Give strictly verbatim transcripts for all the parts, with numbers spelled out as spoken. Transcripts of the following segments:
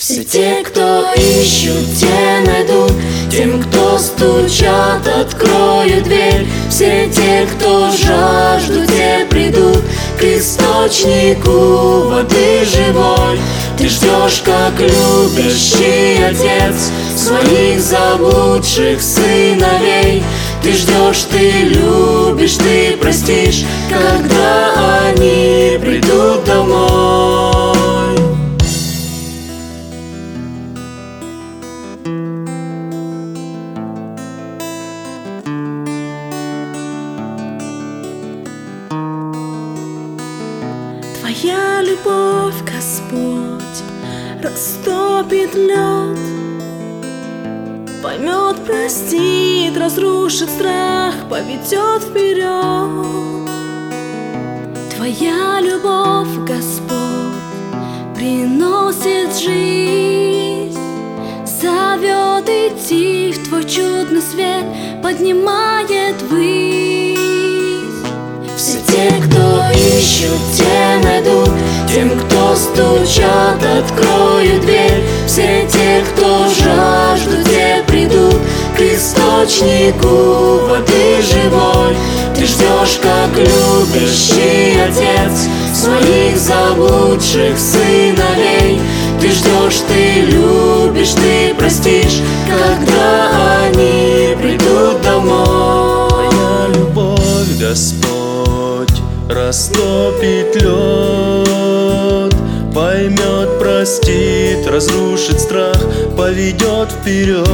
Все те, кто ищут, те найдут, тем, кто стучат, открою дверь. Все те, кто жаждут, те придут к источнику воды живой. Ты ждешь, как любящий отец своих заблудших сыновей. Ты ждешь, ты любишь, ты простишь, когда они придут домой. Твоя любовь, Господь, растопит лед, поймет, простит, разрушит страх, поведет вперед. Твоя любовь, Господь, приносит жизнь, зовет идти в Твой чудный свет, поднимает ввысь. Все те, кто ищут, те найдут, тем, кто стучат, открою дверь. Все те, кто жаждут, те придут к источнику воды живой. Ты ждешь, как любящий отец своих заблудших сыновей. Ты ждешь, ты любишь, ты простишь, когда они придут домой. Твоя любовь, Господь, растопит лед, поймет, простит, разрушит страх, поведет вперед.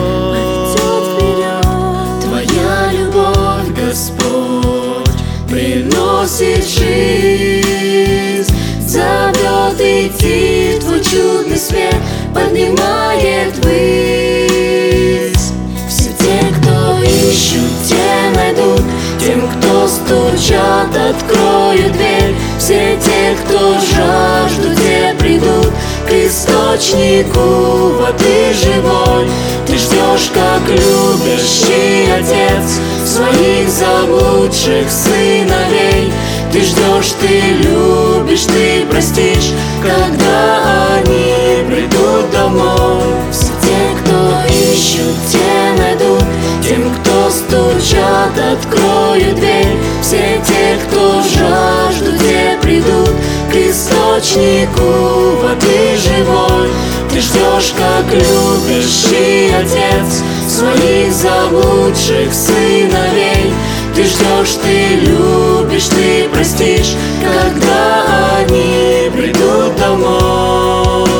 Твоя любовь, Господь, приносит жизнь, зовет идти в Твой чудный свет, поднимает ввысь. Все те, кто ищут, те найдут, тем, кто стучат, открою дверь. Все те, кто жаждут, те придут к источнику воды живой. Ты ждешь, как любящий отец своих заблудших сыновей. Ты ждешь, ты любишь, ты простишь, когда они придут домой. Все те, кто ищут, те найдут, тем, кто стучат, открою дверь. Все те, кто жаждут, те придут к источнику воды живой. Ты ждешь, как любящий отец своих заблудших сыновей. Ты ждешь, ты любишь, ты простишь, когда они придут домой.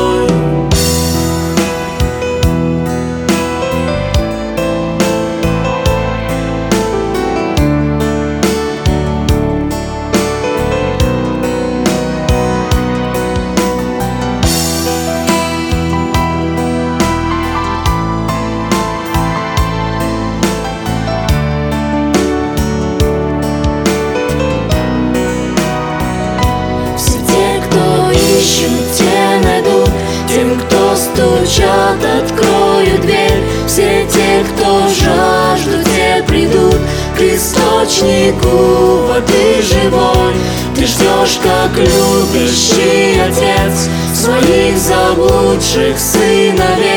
Те найдут, тем, кто стучат, открою дверь. Все те, кто жаждут, те придут к источнику воды живой. Ты ждешь, как любящий отец своих заблудших сыновей.